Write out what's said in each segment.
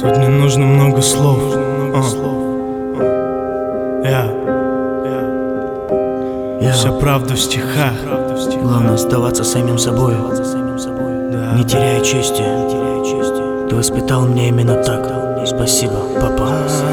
Тут не нужно много слов. Вся правда в стихах. Главное оставаться самим собой, не теряя чести. Ты воспитал меня именно так. Спасибо, папа.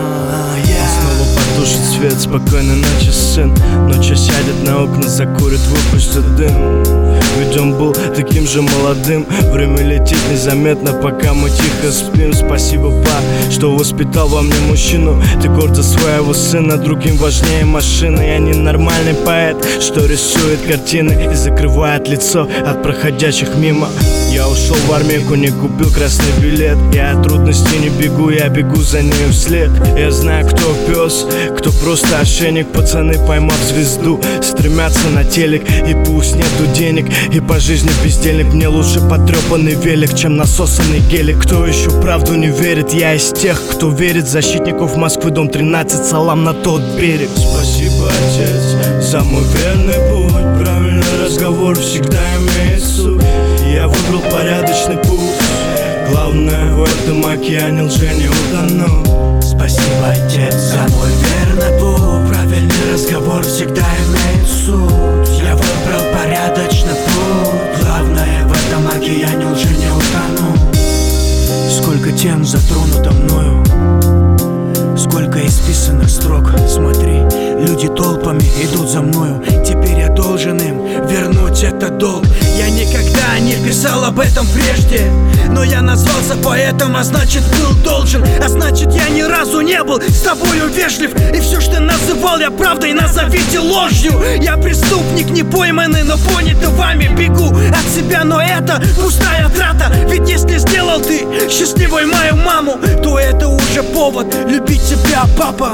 Снова потушит свет, спокойной ночи, сын. Ночью сядет на окна, закурит, выпустит дым. Ведь он был таким же молодым. Время летит незаметно, пока мы тихо спим. Спасибо, па, что воспитал во мне мужчину. Ты горд за своего сына, другим важнее машины. Я ненормальный поэт, что рисует картины и закрывает лицо от проходящих мимо. Я ушел в армейку, не купил красный билет. Я от трудностей не бегу, я бегу за нею вслед. Я знаю, кто пес, кто просто ошейник. Пацаны, поймав звезду, стремятся на телек. И пусть нету денег, и по жизни бездельник. Мне лучше потрепанный велик, чем насосанный гелик. Кто еще правду не верит? Я из тех, кто верит. Защитников Москвы, дом 13, салам на тот берег. Спасибо, отец, за мой верный путь. Правильный разговор всегда имеет суть. Я выбрал порядочный путь. Главное, в этом океане лжи не утону. Спасибо, отец, за мой верный путь. Правильный разговор всегда имеет суть. Я выбрал порядочный путь. Главное, в этом океане лжи не утону. Сколько тем затронуто мною, сколько исписанных строк. Смотри, люди толпами идут за мною. Теперь я должен им вернуть этот долг. Я никогда не писал об этом прежде, но я назвался поэтом, а значит был должен. А значит я ни разу не был с тобою вежлив. И все, что называл я правдой, назовите ложью. Я преступник, не пойманный, но понятый вами. Бегу от себя, но это пустая трата. Ведь если сделал ты счастливой мою маму, то это уже повод любить тебя, папа.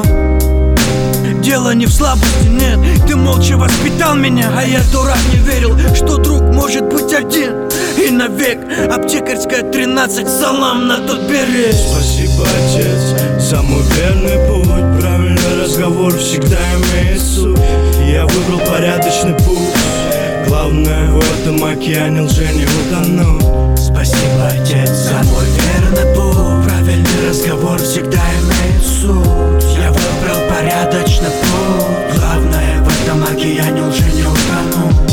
Дело не в слабости, нет. Ты молча воспитал меня, а я, дурак, не верил, что друг может быть один и навек. Аптекарская 13, салам на тот берег. Спасибо, отец, за мой верный путь. Правильный разговор всегда имеет суть. Я выбрал порядочный путь. Главное, в этом океане лжи не утону. Спасибо, отец, за мой верный путь. Правильный разговор всегда имеет суть. Я выбрал порядочный путь. Главное, в этом океане лжи не утону.